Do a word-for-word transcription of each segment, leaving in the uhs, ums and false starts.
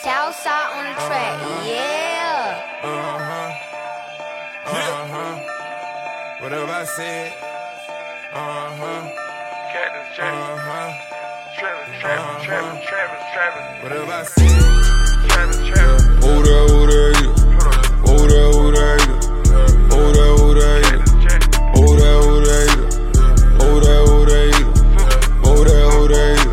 Southside on the track, yeah. Uh-huh. Uh-huh. Whatever I said. Uh-huh. Cactus Jack. Uh-huh. Travis, Travis, Travis, Travis, Travis. Whatever I said. Travis, Travis. Oh, that, oh, that, oh, that, oh, that, oh, that, oh, that, oh, that, oh, that, oh, that, oh, that, oh, that, oh, that,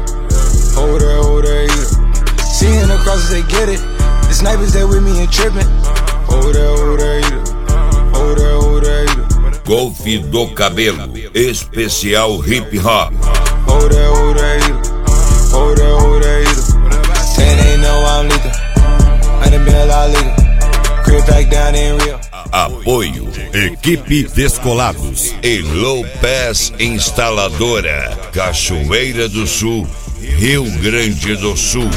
oh, that, oh, that. Seeing the crosses, they get it. The snipers, they with me and tripping. Oh, that, oh, that, oh, that, oh, that. Golf do Cabelo, especial hip hop. Oh, that, oh, that, oh, that, oh, that. And they know I'm lethal. I done been a lot legal. Crib back down in Rio. Apoio Equipe Descolados e Low Pass Instaladora, Cachoeira do Sul, Rio Grande do Sul.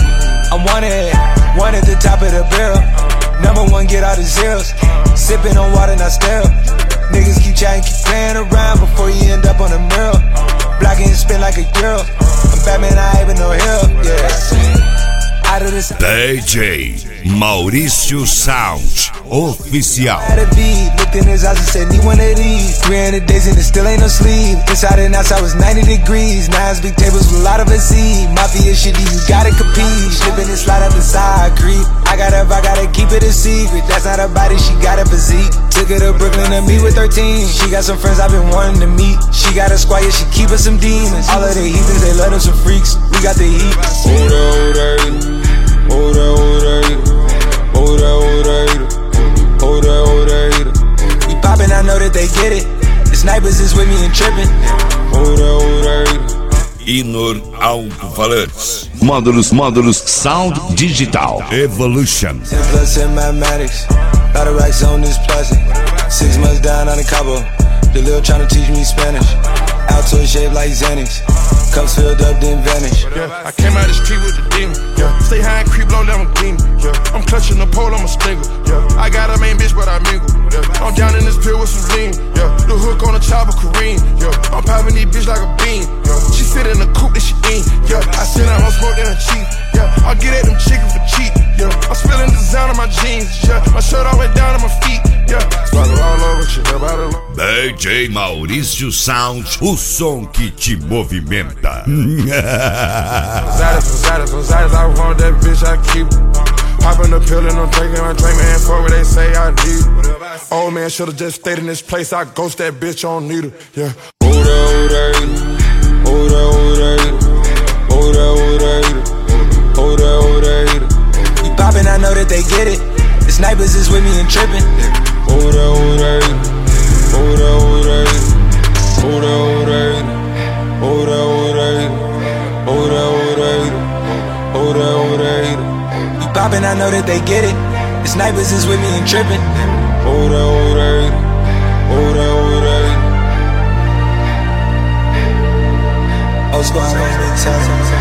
I'm one at, one at the top of the barrel. Number one, get out of zeros. Sipping on water, not stale. Niggas keep chatting, keep playing around before you end up on the mural. Blocking and spin like a girl. I'm Batman, I ain't even no help, yeah. Out of this D J Maurício Sound Oficial. Had a beat, looked in his eyes and said, need one of these. three hundred days and it still ain't no sleep. Inside and outside was ninety degrees. Now it's big tables with a lot of a seed. Mafia shit, you gotta compete. Slipping and slide up the side, creep. I gotta, I gotta keep it a secret. That's not her body, she got a physique. Took her to Brooklyn to meet with thirteen. She got some friends I've been wanting to meet. She got a squad, yeah, she keep us some demons. All of the heathens, they love them some freaks. We got the heat. Oh, that, oh, that, oh, that, oh, that, oh, that, oh, that, oh, that. We poppin', I know that they get it. The snipers is with me and trippin'. Oh, that, oh, that. Inor Alto-Falantes. Módulos, módulos, Sound Digital. Evolution. ten plus in mathematics. Lot of racks on this plastic. Six months down on the Cabo. The lil' tryna teach me Spanish. Alto shaped like Xanax. Cups filled up, then vanish. Yeah, I came out the street with the demon. Yeah, stay high and creep low, Lamborghini. Yeah, I'm clutching the pole, I'm a stinger. Yeah, I got a main bitch, but I mingle. Yeah, I'm down in this pill with some lean. Yeah, the hook on the chopper, Kareem. Yeah, I'm popping these bitch like a bean. Yeah, she sit in the coupe that she in. Yeah, I send out more smoke than a cheap. Yeah, I get at them chicken for cheap. Yeah, I'm spilling design on my jeans. Yeah, my shirt all the way down to my feet. Yeah, swallow all over, shit about it. D J Maurício Sound, o som que te movimenta. Zadas, Zadas, Zadas, I want that bitch, I keep popping the pill and I'm drinking, I'm drinking, and fuck what they say I need. Old man should've just stayed in this place, I ghost that bitch, I don't need her, yeah. Oh, that, oh, that, oh, that, oh, that, oh, that, oh, that, oh, that, oh, that. We poppin', I know that they get it. The snipers is with me and trippin'. Oh, that, oh, that, oh, that, oh, that, oh, that, oh, that. Oh, that, oh, that, oh, that, oh, that, oh, that, oh, that. We poppin', I know that they get it. The snipers is with me and trippin'. Oh, that, oh, that, oh, that, oh, that. Oh, squad, big time.